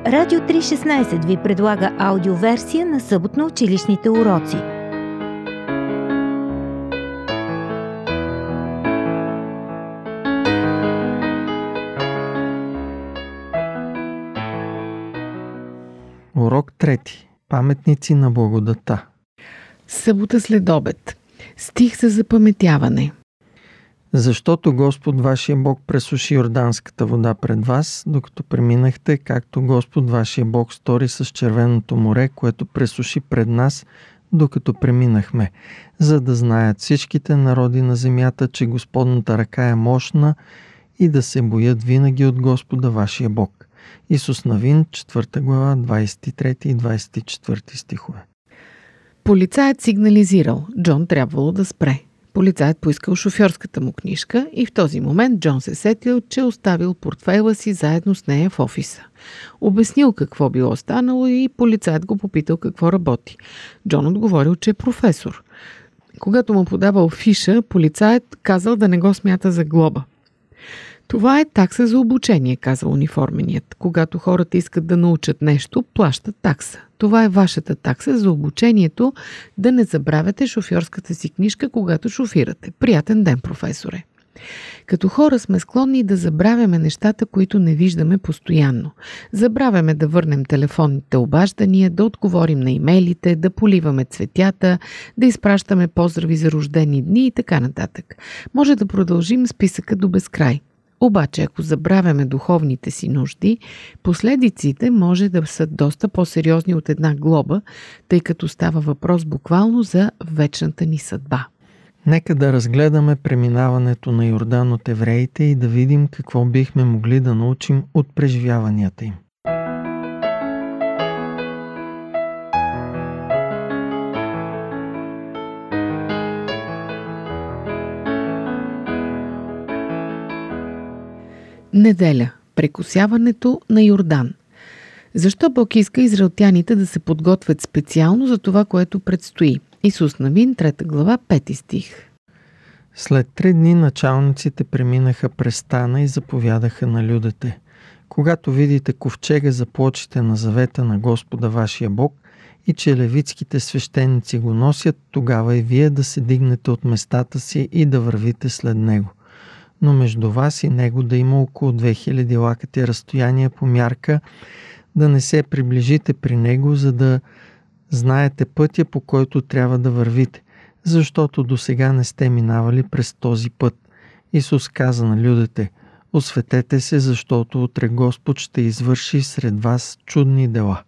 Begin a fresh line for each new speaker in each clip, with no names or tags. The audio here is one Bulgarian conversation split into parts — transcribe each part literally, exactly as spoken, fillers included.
Радио триста и шестнадесет ви предлага аудиоверсия на съботно-училищните уроци.
Урок трети. Паметници на благодата.
Събота след обед. Стих за запаметяване.
Защото Господ вашия Бог пресуши Йорданската вода пред вас, докато преминахте, както Господ вашия Бог стори с Червеното море, което пресуши пред нас, докато преминахме, за да знаят всичките народи на земята, че Господната ръка е мощна и да се боят винаги от Господа вашия Бог. Исус Навин, четвърта глава, двадесет и трети и двадесет и четвърти стихове.
Полицаят сигнализирал. Джон трябвало да спре. Полицаят поискал шофьорската му книжка и в този момент Джон се сетил, че оставил портфейла си заедно с нея в офиса. Обяснил какво било станало и полицаят го попитал какво работи. Джон отговорил, че е професор. Когато му подавал фиша, полицаят казал да не го смята за глоба. Това е такса за обучение, казал униформеният. Когато хората искат да научат нещо, плащат такса. Това е вашата такса за обучението, да не забравяте шофьорската си книжка, когато шофирате. Приятен ден, професоре! Като хора сме склонни да забравяме нещата, които не виждаме постоянно. Забравяме да върнем телефонните обаждания, да отговорим на имейлите, да поливаме цветята, да изпращаме поздрави за рождени дни и така нататък. Може да продължим списъка до безкрай. Обаче, ако забравяме духовните си нужди, последиците може да са доста по-сериозни от една глоба, тъй като става въпрос буквално за вечната ни съдба.
Нека да разгледаме преминаването на Йордан от евреите и да видим какво бихме могли да научим от преживяванията им.
Неделя. Прекосяването на Йордан. Защо Бог иска израелтяните да се подготвят специално за това, което предстои? Исус Навин, трета глава, пети стих.
След три дни началниците преминаха през стана и заповядаха на людите: когато видите ковчега за плочите на завета на Господа вашия Бог и че левитските свещеници го носят, тогава и вие да се дигнете от местата си и да вървите след него. Но между вас и него да има около две хиляди лакъти разстояние по мярка, да не се приближите при него, за да знаете пътя, по който трябва да вървите, защото досега не сте минавали през този път. Исус каза на людите: осветете се, защото утре Господ ще извърши сред вас чудни дела.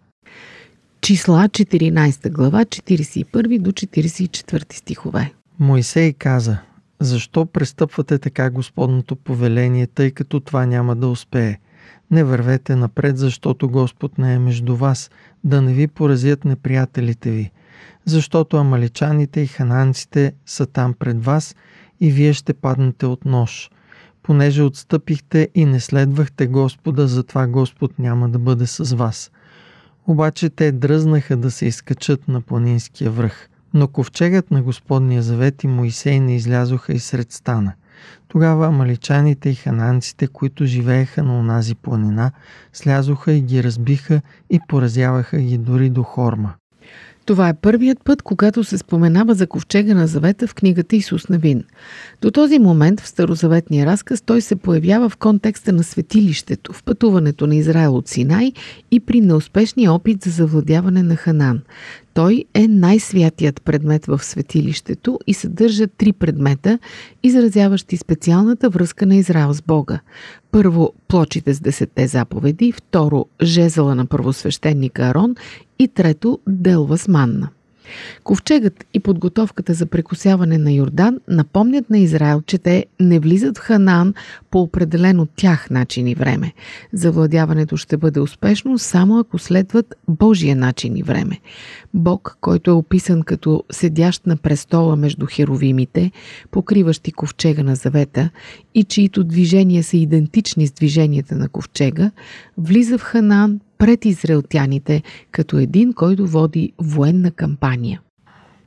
Числа, четиринадесета глава, четиридесет и първи до четиридесет и четвърти стихове.
Мойсей каза: защо престъпвате така Господното повеление, тъй като това няма да успее? Не вървете напред, защото Господ не е между вас, да не ви поразят неприятелите ви. Защото амаличаните и хананците са там пред вас и вие ще паднете от нож. Понеже отстъпихте и не следвахте Господа, затова Господ няма да бъде с вас. Обаче те дръзнаха да се изкачат на планинския връх. Но ковчегът на Господния завет и Моисей не излязоха и сред стана. Тогава амаличаните и хананците, които живееха на онази планина, слязоха и ги разбиха и поразяваха ги дори до Хорма.
Това е първият път, когато се споменава за ковчега на завета в книгата Исус Навин. До този момент в старозаветния разказ той се появява в контекста на светилището, в пътуването на Израел от Синай и при неуспешния опит за завладяване на Ханан. Той е най-святият предмет в светилището и съдържа три предмета, изразяващи специалната връзка на Израел с Бога. Първо, плочите с десетте заповеди, второ, жезъла на първосвещеника Арон и трето, делва с манна. Ковчегът и подготовката за прекосяване на Йордан напомнят на Израел, че те не влизат в Ханаан по определен от тях начин и време. Завладяването ще бъде успешно само ако следват Божия начин и време. Бог, който е описан като седящ на престола между херовимите, покриващи ковчега на завета и чието движения са идентични с движенията на ковчега, влиза в Ханаан пред израелтяните като един, който води военна кампания.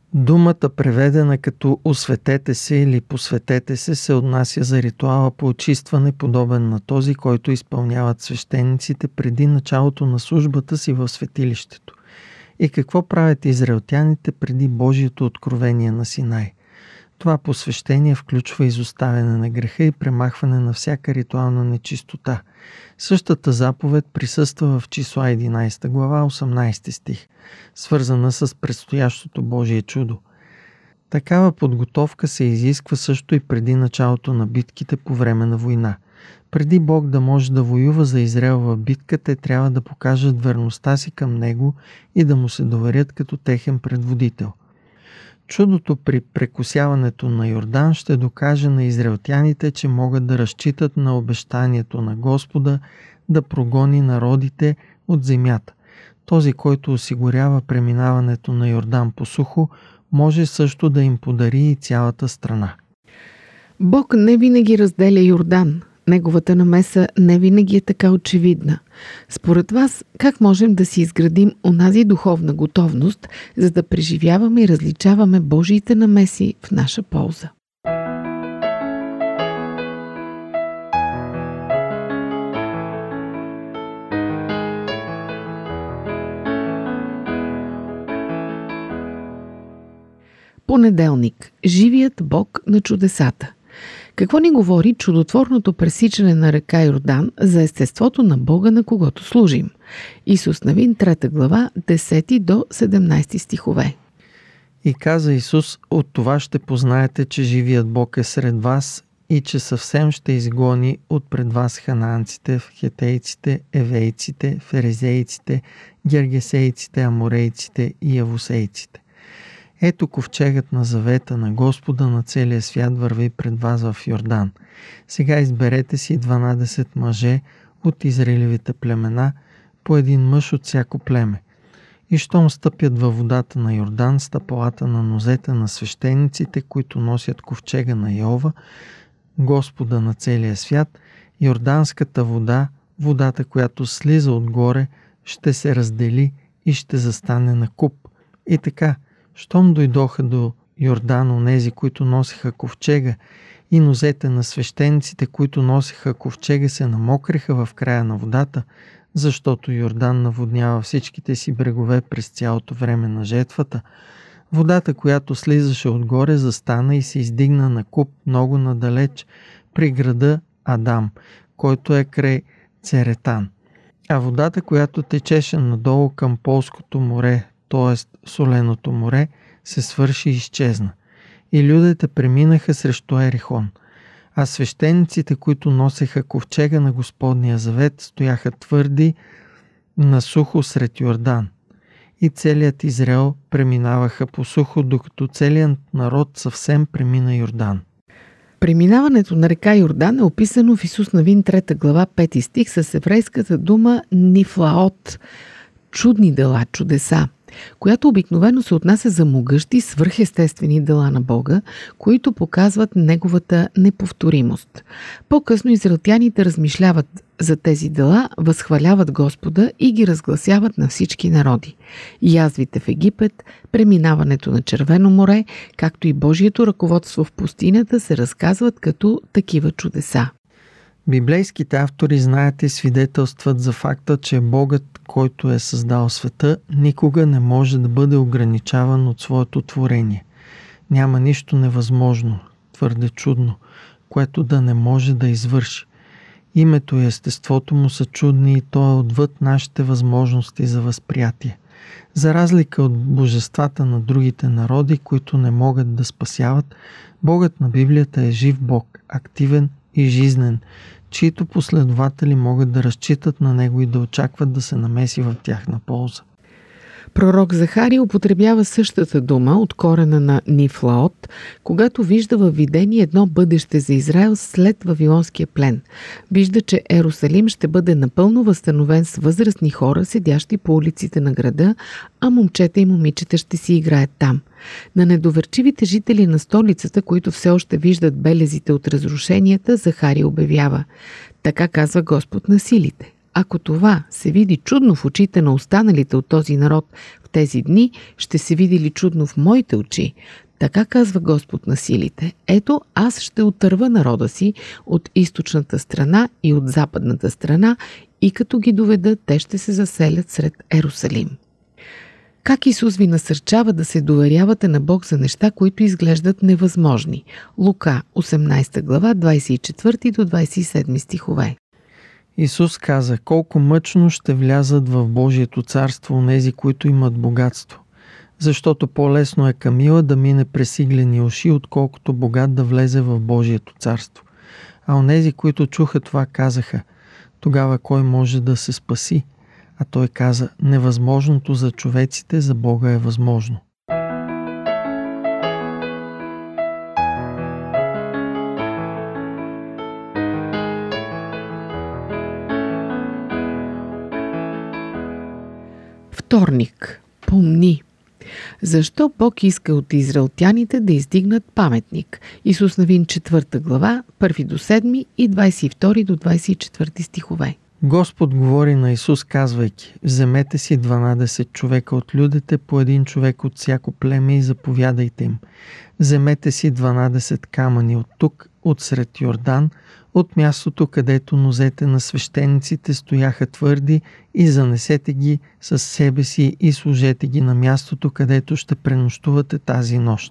Думата, преведена като осветете се или посветете се, се отнася за ритуала по очистване, подобен на този, който изпълняват свещениците преди началото на службата си в светилището. И какво правят израелтяните преди Божието откровение на Синай? Това посвещение включва изоставяне на греха и премахване на всяка ритуална нечистота. Същата заповед присъства в Числа единайсета глава, осемнайсети стих, свързана с предстоящото Божие чудо. Такава подготовка се изисква също и преди началото на битките по време на война. Преди Бог да може да воюва за Израел в битка, те трябва да покажат верността си към Него и да му се доверят като техен предводител. Чудото при прекосяването на Йордан ще докаже на израелтяните, че могат да разчитат на обещанието на Господа да прогони народите от земята. Този, който осигурява преминаването на Йордан по сухо, може също да им подари и цялата страна.
Бог не винаги разделя Йордан. Неговата намеса не винаги е така очевидна. Според вас, как можем да си изградим онази духовна готовност, за да преживяваме и различаваме Божиите намеси в наша полза? Понеделник. Живият Бог на чудесата. Какво ни говори чудотворното пресичане на река Йордан за естеството на Бога, на когото служим? Исус Навин, трета глава, десети до седемнайсети стихове.
И каза Исус: от това ще познаете, че живият Бог е сред вас и че съвсем ще изгони от пред вас ханаанците, хетейците, евейците, ферезейците, гергесейците, аморейците и явусейците. Ето ковчегът на завета на Господа на целия свят върви пред вас в Йордан. Сега изберете си дванадесет мъже от Израилевите племена, по един мъж от всяко племе. И щом стъпят във водата на Йордан, стъпалата на нозете на свещениците, които носят ковчега на Йehова, Господа на целия свят, йорданската вода, водата, която слиза отгоре, ще се раздели и ще застане на куп. И така, щом дойдоха до Йордан онези, които носеха ковчега, и нозете на свещениците, които носеха ковчега, се намокриха в края на водата, защото Йордан наводнява всичките си брегове през цялото време на жетвата, водата, която слизаше отгоре, застана и се издигна на куп много надалеч при града Адам, който е край Церетан. А водата, която течеше надолу към Полското море, т.е. Соленото море, се свърши и изчезна. И людите преминаха срещу Ерихон. А свещениците, които носеха ковчега на Господния завет, стояха твърди на сухо сред Йордан. И целият Израел преминаваха по сухо, докато целият народ съвсем премина Йордан.
Преминаването на река Йордан е описано в Исус Навин, трета глава, пети стих, с еврейската дума нифлаот – чудни дела, чудеса, която обикновено се отнася за могъщи свръхестествени дела на Бога, които показват Неговата неповторимост. По-късно израелтяните размишляват за тези дела, възхваляват Господа и ги разгласяват на всички народи. Язвите в Египет, преминаването на Червено море, както и Божието ръководство в пустинята се разказват като такива чудеса.
Библейските автори знаят и свидетелстват за факта, че Богът, който е създал света, никога не може да бъде ограничаван от своето творение. Няма нищо невъзможно, твърде чудно, което да не може да извърши. Името и естеството му са чудни и то е отвъд нашите възможности за възприятие. За разлика от божествата на другите народи, които не могат да спасяват, Богът на Библията е жив Бог, активен и жизнен, чието последователи могат да разчитат на него и да очакват да се намеси в тяхна полза.
Пророк Захария употребява същата дума от корена на нифлаот, когато вижда във видение едно бъдеще за Израел след Вавилонския плен. Вижда, че Ерусалим ще бъде напълно възстановен с възрастни хора, седящи по улиците на града, а момчета и момичета ще си играят там. На недоверчивите жители на столицата, които все още виждат белезите от разрушенията, Захария обявява: така казва Господ на силите. Ако това се види чудно в очите на останалите от този народ в тези дни, ще се види ли чудно в моите очи? Така казва Господ на силите. Ето, аз ще отърва народа си от източната страна и от западната страна и като ги доведа, те ще се заселят сред Ерусалим. Как Исус ви насърчава да се доверявате на Бог за неща, които изглеждат невъзможни? Лука, осемнадесета глава, двадесет и четвърти до двадесет и седми стихове.
Исус каза: колко мъчно ще влязат в Божието царство онези, които имат богатство. Защото по-лесно е камила да мине през иглени уши, отколкото богат да влезе в Божието царство. А онези, които чуха това, казаха: тогава кой може да се спаси? А той каза: невъзможното за човеците, за Бога е възможно.
Вторник. Помни. Защо Бог иска от израелтяните да издигнат паметник? Исус Навин, четвърта глава, първи до седми и двадесет и втори до двадесет и четвърти стихове.
Господ говори на Исус, казвайки: вземете си дванадесет човека от людите, по един човек от всяко племе, и заповядайте им. Вземете си дванадесет камъни от тук, от сред Йордан, от мястото, където нозете на свещениците стояха твърди, и занесете ги със себе си и сложете ги на мястото, където ще пренощувате тази нощ.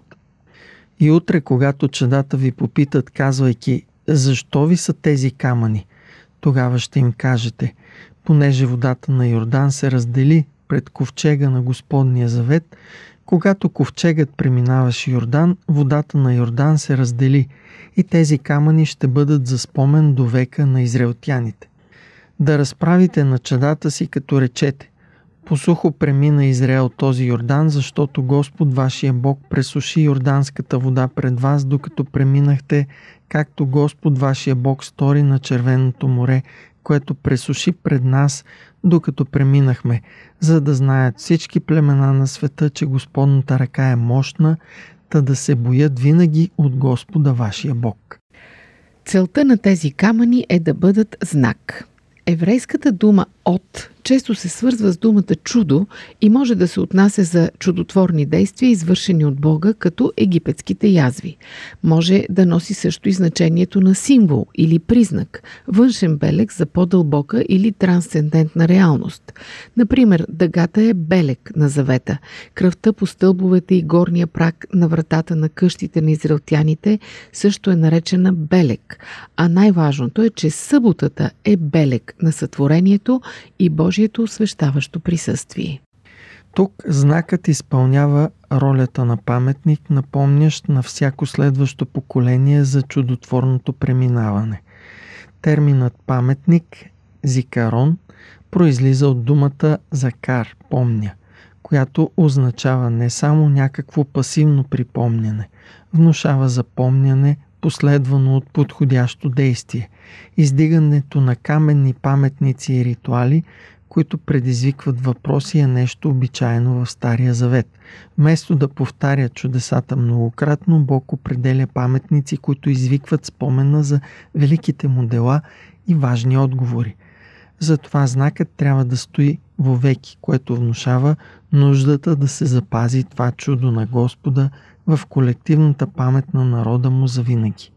И утре, когато чадата ви попитат, казвайки: защо ви са тези камъни? Тогава ще им кажете: понеже водата на Йордан се раздели пред ковчега на Господния завет, когато ковчегът преминаваше Йордан, водата на Йордан се раздели, и тези камъни ще бъдат за спомен до века на израелтяните. Да разправите на чадата си, като речете: по сухо премина Израел този Йордан, защото Господ вашия Бог пресуши йорданската вода пред вас, докато преминахте, както Господ вашия Бог стори на Червеното море, което пресуши пред нас, докато преминахме, за да знаят всички племена на света, че Господната ръка е мощна, та да се боят винаги от Господа вашия Бог.
Целта на тези камъни е да бъдат знак. Еврейската дума «от» често се свързва с думата «чудо» и може да се отнася за чудотворни действия, извършени от Бога, като египетските язви. Може да носи също и значението на символ или признак, външен белег за по-дълбока или трансцендентна реалност. Например, дъгата е белег на завета, кръвта по стълбовете и горния праг на вратата на къщите на израелтяните също е наречена белег, а най-важното е, че съботата е белег на сътворението и Божието освещаващо присъствие.
Тук знакът изпълнява ролята на паметник, напомнящ на всяко следващо поколение за чудотворното преминаване. Терминът паметник, зикарон, произлиза от думата закар, помня, която означава не само някакво пасивно припомняне, внушава запомняне, последвано от подходящо действие. Издигането на каменни паметници и ритуали, които предизвикват въпроси, е нещо обичайно в Стария завет. Вместо да повтаря чудесата многократно, Бог определя паметници, които извикват спомена за великите му дела и важни отговори. Затова знакът трябва да стои вовеки, което внушава нуждата да се запази това чудо на Господа в колективната памет на народа му завинаги.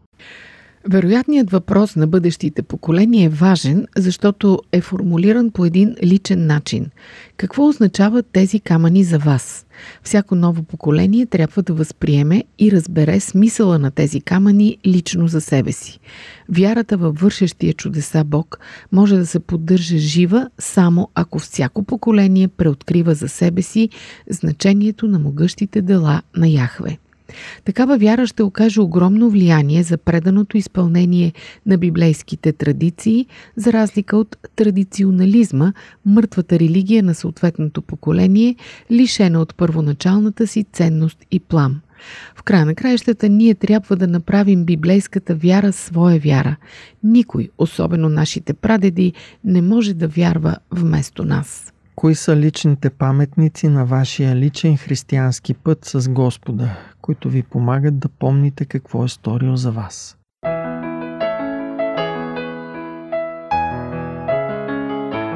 Вероятният въпрос на бъдещите поколения е важен, защото е формулиран по един личен начин. Какво означават тези камъни за вас? Всяко ново поколение трябва да възприеме и разбере смисъла на тези камъни лично за себе си. Вярата във вършещия чудеса Бог може да се поддържа жива само ако всяко поколение преоткрива за себе си значението на могъщите дела на Яхве. Такава вяра ще окаже огромно влияние за преданото изпълнение на библейските традиции, за разлика от традиционализма, мъртвата религия на съответното поколение, лишена от първоначалната си ценност и плам. В края на краищата ние трябва да направим библейската вяра своя вяра. Никой, особено нашите прадеди, не може да вярва вместо нас.
Кои са личните паметници на вашия личен християнски път с Господа, които ви помагат да помните какво е сторил за вас?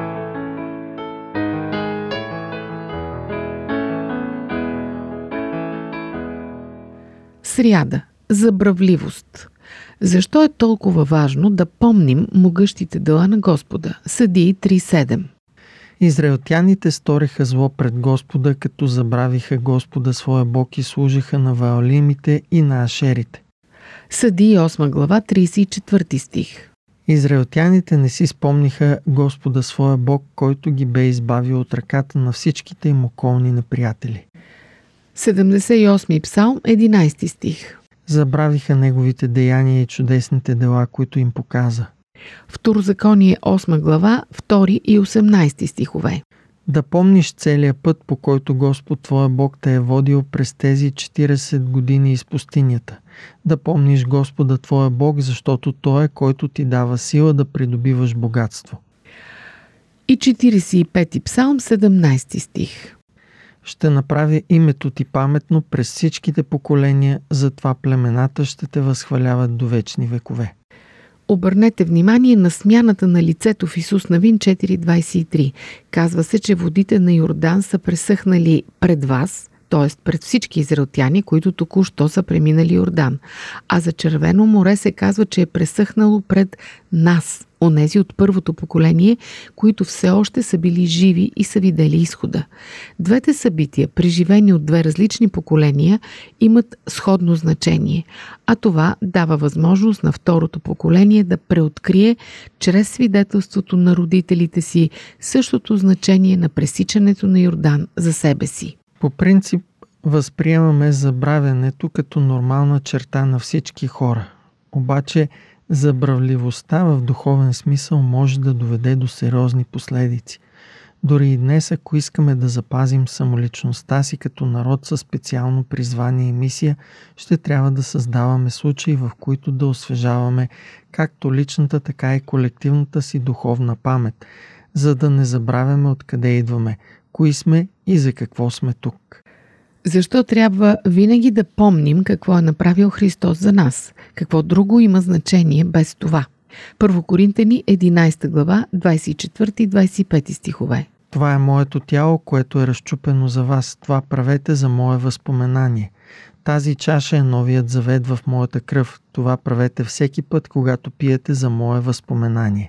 Сряда. Забравливост. Защо е толкова важно да помним могъщите дела на Господа? Съдии три седем.
Израелтяните сториха зло пред Господа, като забравиха Господа своя Бог и служиха на ваалимите и на ашерите.
Съдии осма глава, тридесет и четвърти стих.
Израелтяните не си спомниха Господа своя Бог, който ги бе избавил от ръката на всичките им околни неприятели.
седемдесет и осми псалм, единадесети стих.
Забравиха неговите деяния и чудесните дела, които им показа.
Второзаконие осма глава, втори и осемнадесети стихове.
Да помниш целия път, по който Господ твоя Бог те е водил през тези четиридесет години из пустинята. Да помниш Господа твоя Бог, защото Той е, който ти дава сила да придобиваш богатство.
И четиридесет и пети псалм, седемнадесети стих.
Ще направя името ти паметно през всичките поколения, затова племената ще те възхваляват до вечни векове.
Обърнете внимание на смяната на лицето в Исус Навин четири двадесет и три. Казва се, че водите на Йордан са пресъхнали пред вас, т.е. пред всички израелтяни, които току-що са преминали Йордан. А за Червено море се казва, че е пресъхнало пред нас, онези от първото поколение, които все още са били живи и са видели изхода. Двете събития, преживени от две различни поколения, имат сходно значение, а това дава възможност на второто поколение да преоткрие чрез свидетелството на родителите си същото значение на пресичането на Йордан за себе си.
По принцип, възприемаме забравянето като нормална черта на всички хора. Обаче, забравливостта в духовен смисъл може да доведе до сериозни последици. Дори и днес, ако искаме да запазим самоличността си като народ със специално призвание и мисия, ще трябва да създаваме случаи, в които да освежаваме както личната, така и колективната си духовна памет, за да не забравяме откъде идваме, кои сме и за какво сме тук.
Защо трябва винаги да помним какво е направил Христос за нас? Какво друго има значение без това? Първо Коринтяни единадесета глава, двадесет и четвърти и двадесет и пети стихове.
Това е моето тяло, което е разчупено за вас. Това правете за мое възпоменание. Тази чаша е новият завет в моята кръв. Това правете всеки път, когато пиете за мое възпоменание.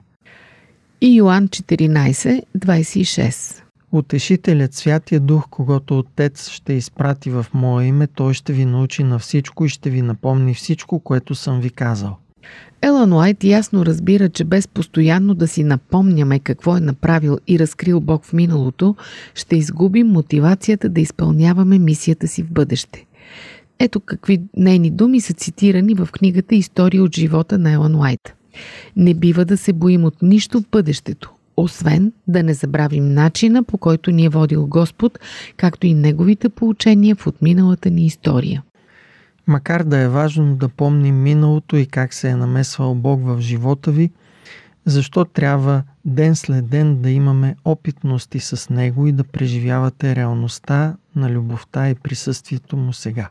И Йоан четиринадесет двадесет и шест.
Утешителят, Святия Дух, когото Отец ще изпрати в мое име, той ще ви научи на всичко и ще ви напомни всичко, което съм ви казал.
Елън Уайт ясно разбира, че без постоянно да си напомняме какво е направил и разкрил Бог в миналото, ще изгубим мотивацията да изпълняваме мисията си в бъдеще. Ето какви нейни думи са цитирани в книгата «История от живота» на Елън Уайт. Не бива да се боим от нищо в бъдещето, освен да не забравим начина, по който ни е водил Господ, както и неговите поучения в отминалата ни история.
Макар да е важно да помним миналото и как се е намесвал Бог в живота ви, защо трябва ден след ден да имаме опитности с Него и да преживявате реалността на любовта и присъствието Му сега?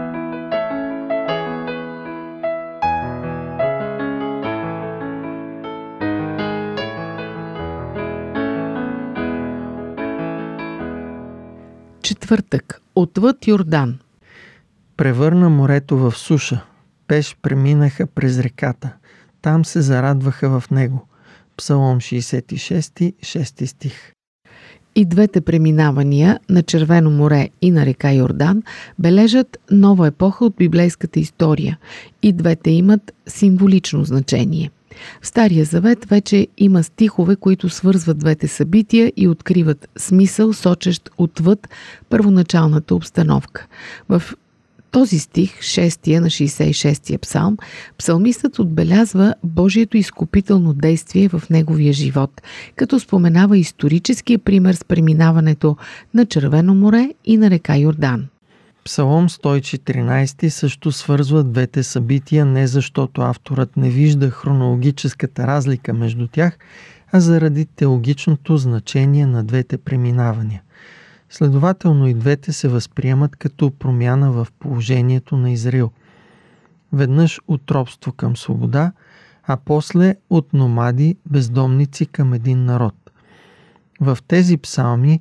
Четвъртък. Отвъд Йордан.
Превърна морето в суша. Пеш преминаха през реката. Там се зарадваха в него. Псалом шейсет и шести, шести стих.
И двете преминавания на Червено море и на река Йордан бележат нова епоха от библейската история. И двете имат символично значение. В Стария завет вече има стихове, които свързват двете събития и откриват смисъл, сочещ отвъд първоначалната обстановка. В този стих, шестия на шейсет и шестия псалм, псалмистът отбелязва Божието изкупително действие в неговия живот, като споменава историческия пример с преминаването на Червено море и на река Йордан.
Псалом сто и четиринадесети също свързва двете събития не защото авторът не вижда хронологическата разлика между тях, а заради теологичното значение на двете преминавания. Следователно и двете се възприемат като промяна в положението на Израил. Веднъж от робство към свобода, а после от номади, бездомници към един народ. В тези псалми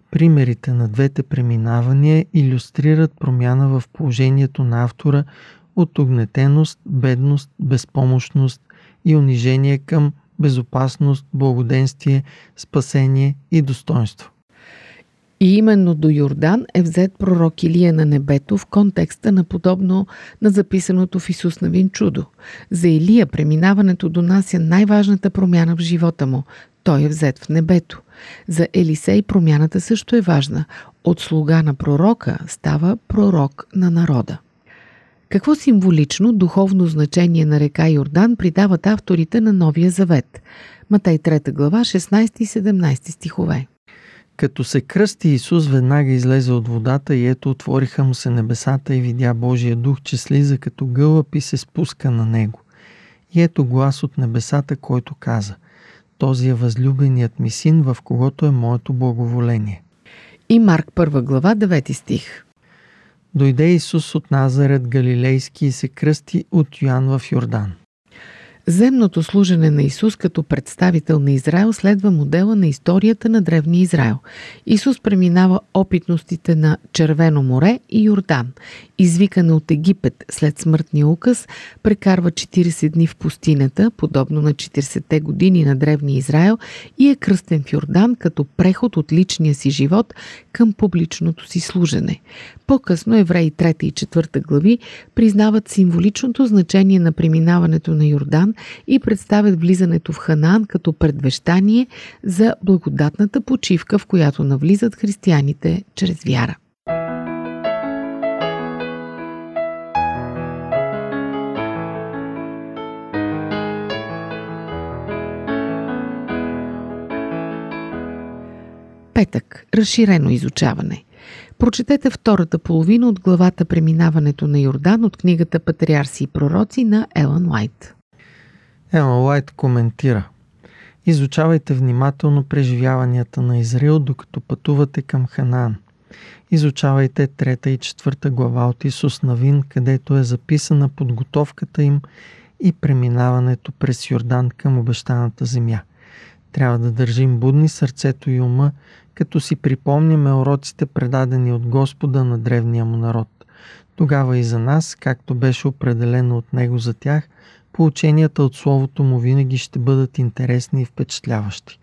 Примерите на двете преминавания илюстрират промяна в положението на автора от угнетеност, бедност, безпомощност и унижение към безопасност, благоденствие, спасение и достоинство.
И именно до Йордан е взет пророк Илия на небето в контекста на подобно на записаното в Исус Навин чудо. За Илия преминаването донася най-важната промяна в живота му. Той е взет в небето. За Елисей промяната също е важна. От слуга на пророка става пророк на народа. Какво символично духовно значение на река Йордан придават авторите на Новия Завет? Матей трета глава, шестнайсети и седемнайсети стихове.
Като се кръсти, Исус веднага излезе от водата и ето отвориха му се небесата и видя Божия дух, че слиза като гълъб и се спуска на него. И ето глас от небесата, който каза: този е възлюбеният ми син, в когото е моето благоволение.
И Марк първа глава, девети стих.
Дойде Исус от Назарет Галилейски и се кръсти от Йоан в Йордан.
Земното служене на Исус като представител на Израел следва модела на историята на древния Израел. Исус преминава опитностите на Червено море и Йордан. Извикан от Египет след смъртния указ, прекарва четирийсет дни в пустинята, подобно на четирийсетте години на древния Израел, и е кръстен в Йордан като преход от личния си живот към публичното си служене. По-късно Евреи трета и четвърта глави признават символичното значение на преминаването на Йордан и представят влизането в Ханаан като предвещание за благодатната почивка, в която навлизат християните чрез вяра. Петък. Разширено изучаване. Прочетете втората половина от главата «Преминаването на Йордан» от книгата «Патриарси и пророци» на Елън Уайт.
Елън Уайт коментира: изучавайте внимателно преживяванията на Израил, докато пътувате към Ханаан. Изучавайте трета и четвърта глава от Исус Навин, където е записана подготовката им и преминаването през Йордан към обещаната земя. Трябва да държим будни сърцето и ума, като си припомняме уроците, предадени от Господа на древния му народ. Тогава и за нас, както беше определено от него за тях, поученията от Словото му винаги ще бъдат интересни и впечатляващи.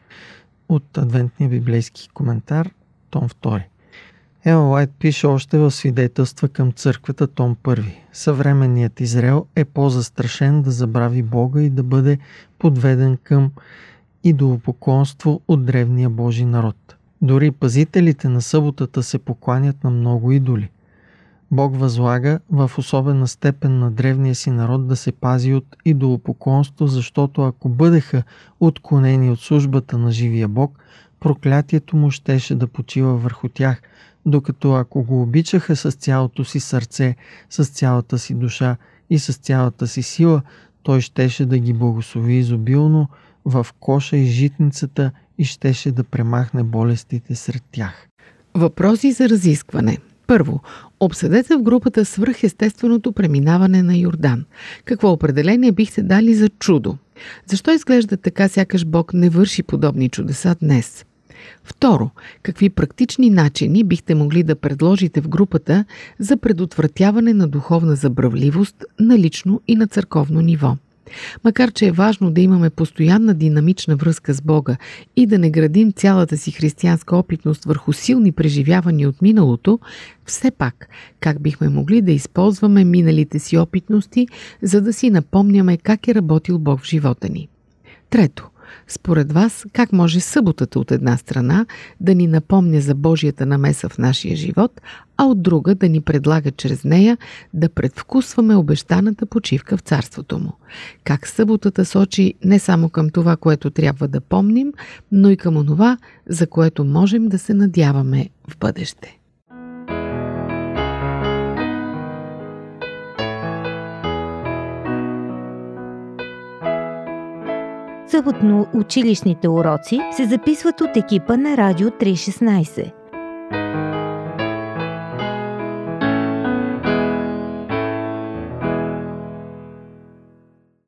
От Адвентния библейски коментар, том втори. Елън Уайт пише още в свидетелства към църквата, том първи. Съвременният Израел е по-застрашен да забрави Бога и да бъде подведен към идолопоклонство от древния Божи народ. Дори пазителите на съботата се покланят на много идоли. Бог възлага в особена степен на древния си народ да се пази от идолопоклонство, защото ако бъдеха отклонени от службата на живия Бог, проклятието му щеше да почива върху тях, докато ако го обичаха с цялото си сърце, с цялата си душа и с цялата си сила, той щеше да ги благослови изобилно в коша и житницата и щеше да премахне болестите сред тях.
Въпроси за разискване. Първо, обсъдете в групата свръхестественото преминаване на Йордан. Какво определение бихте дали за чудо? Защо изглежда така, сякаш Бог не върши подобни чудеса днес? Второ, какви практични начини бихте могли да предложите в групата за предотвратяване на духовна забравливост на лично и на църковно ниво? Макар че е важно да имаме постоянна динамична връзка с Бога и да не градим цялата си християнска опитност върху силни преживявания от миналото, все пак как бихме могли да използваме миналите си опитности, за да си напомняме как е работил Бог в живота ни? Трето, според вас, как може съботата от една страна да ни напомня за Божията намеса в нашия живот, а от друга да ни предлага чрез нея да предвкусваме обещаната почивка в царството му? Как съботата сочи не само към това, което трябва да помним, но и към онова, за което можем да се надяваме в бъдеще?
Съботно училищните уроци се записват от екипа на Радио триста и шестнайсет.